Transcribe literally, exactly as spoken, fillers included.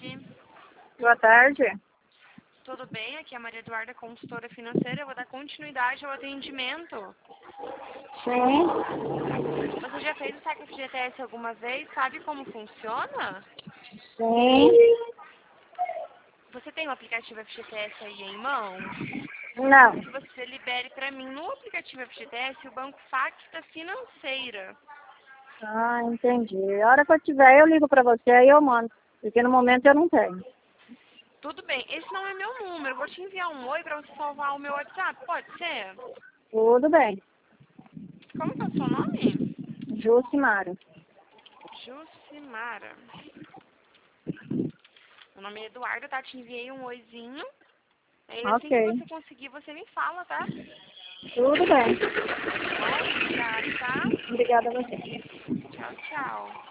tarde. Boa tarde. Tudo bem? Aqui é a Maria Eduarda, consultora financeira. Eu vou dar continuidade ao atendimento. Sim. Você já fez o saque F G T S alguma vez? Sabe como funciona? Sim. Você tem o aplicativo F G T S aí em mãos? Não. Que você libere para mim no aplicativo F G T S o banco Facta Financeira. Ah, entendi. A hora que eu tiver, eu ligo pra você, aí eu mando. Porque no momento eu não tenho. Tudo bem, esse não é meu número. Eu vou te enviar um oi para você salvar o meu WhatsApp. Pode ser? Tudo bem. Como que é o seu nome? Jucimara. Jucimara. Meu nome é Eduardo, tá? Te enviei um oizinho. E assim que Ok. você conseguir, você me fala, tá? Tudo bem. Bom, obrigada, tá? Obrigada a você. Tchau, tchau.